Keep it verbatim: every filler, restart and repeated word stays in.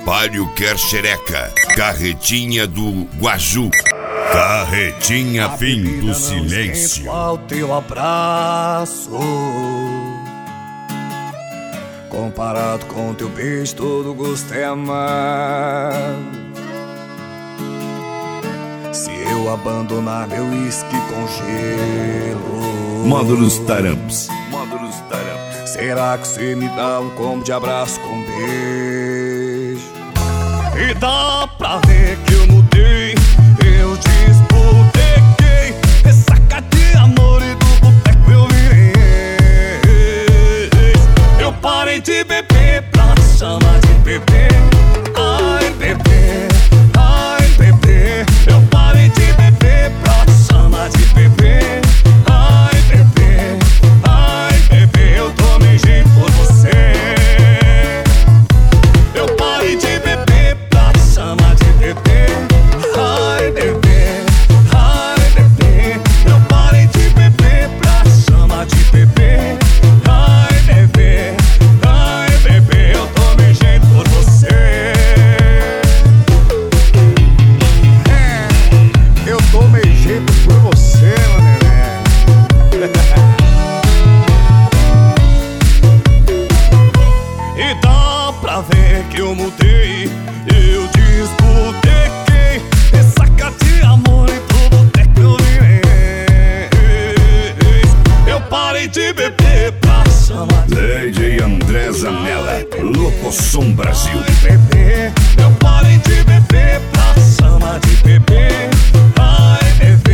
Palio quer xereca, carretinha do Guaju. Carretinha fim do silêncio. Ao teu abraço, comparado com teu beijo, todo gosto é amargo. Se eu abandonar meu uísque com gelo, Módulos Taramps. Módulos Taramps. Será que você me dá um combo de abraço com beijo? E dá pra ver que eu mudei, eu desbotequei, ressaca de amor e do boteco eu virei. Eu parei de beber pra chamar de bebê. Ai, bebê, ai, bebê. Eu parei de beber pra chamar de bebê. Ai, bebê, ai, bebê. Eu tomei jeito por você. Eu parei de beber pra chamar de bebê. Ai, bebê, ai, bebê. Eu parei de beber pra chamar de bebê. Ai, bebê, ai, bebê. Eu tomei jeito por você. É, eu tomei jeito por você, meu neném. E dá pra ver que eu mudei, eu desbotequei, ressaca de amor e pro boteco eu virei. Eu parei de beber pra chamar de D J André Zanella, Locosom Brasil. bebê. Eu parei de beber pra chamar de bebê. Ai, bebê.